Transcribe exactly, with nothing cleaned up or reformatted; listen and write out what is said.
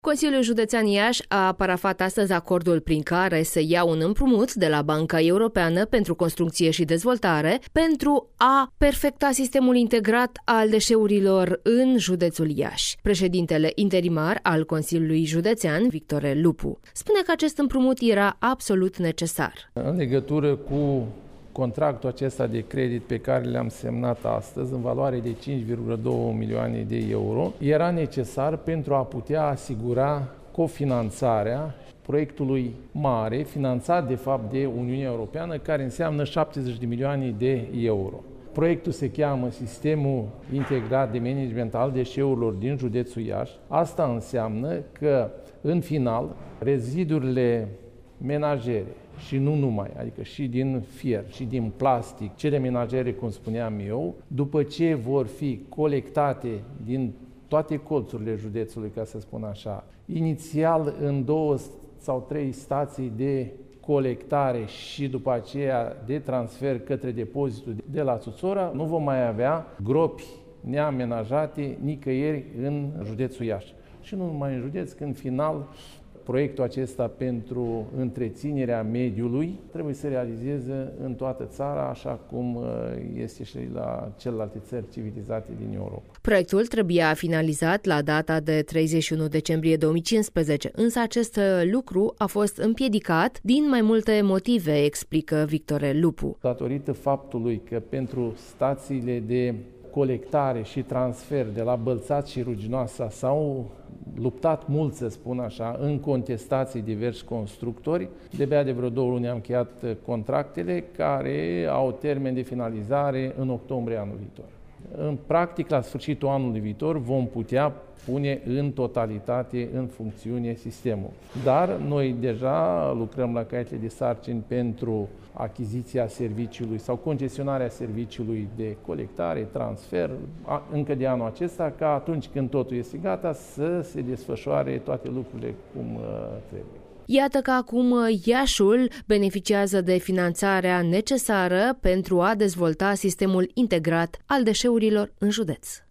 Consiliul Județean Iași a parafat astăzi acordul prin care se ia un împrumut de la Banca Europeană pentru Construcție și Dezvoltare pentru a perfecta sistemul integrat al deșeurilor în județul Iași. Președintele interimar al Consiliului Județean, Victor Lupu, spune că acest împrumut era absolut necesar. În legătură cu contractul acesta de credit pe care le-am semnat astăzi, în valoare de cinci virgulă doi milioane de euro, era necesar pentru a putea asigura cofinanțarea proiectului mare, finanțat de fapt de Uniunea Europeană, care înseamnă șaptezeci de milioane de euro. Proiectul se cheamă Sistemul Integrat de Management al Deșeurilor din județul Iași. Asta înseamnă că, în final, rezidurile menajere, și nu numai, adică și din fier, și din plastic, cele menajere, cum spuneam eu, după ce vor fi colectate din toate colțurile județului, ca să spun așa, inițial în două sau trei stații de colectare și după aceea de transfer către depozitul de la Țuțora, nu vom mai avea gropi neamenajate nicăieri în județul Iași. Și nu numai în județ, că în final proiectul acesta pentru întreținerea mediului trebuie să realizeze în toată țara, așa cum este și la celelalte țări civilizate din Europa. Proiectul trebuia finalizat la data de treizeci și unu decembrie două mii cincisprezece, însă acest lucru a fost împiedicat din mai multe motive, explică Victor Lupu. Datorită faptului că pentru stațiile de colectare și transfer de la Bălțat și Ruginoasa s-au luptat mult, să spun așa, în contestații diversi constructori. De-abia de vreo două luni am încheiat contractele care au termen de finalizare în octombrie anul viitor. În practic, la sfârșitul anului viitor vom putea pune în totalitate în funcțiune sistemul. Dar noi deja lucrăm la caietele de sarcini pentru achiziția serviciului sau concesionarea serviciului de colectare, transfer, încă de anul acesta, ca atunci când totul este gata să se desfășoare toate lucrurile cum trebuie. Iată că acum Iașul beneficiază de finanțarea necesară pentru a dezvolta sistemul integrat al deșeurilor în județ.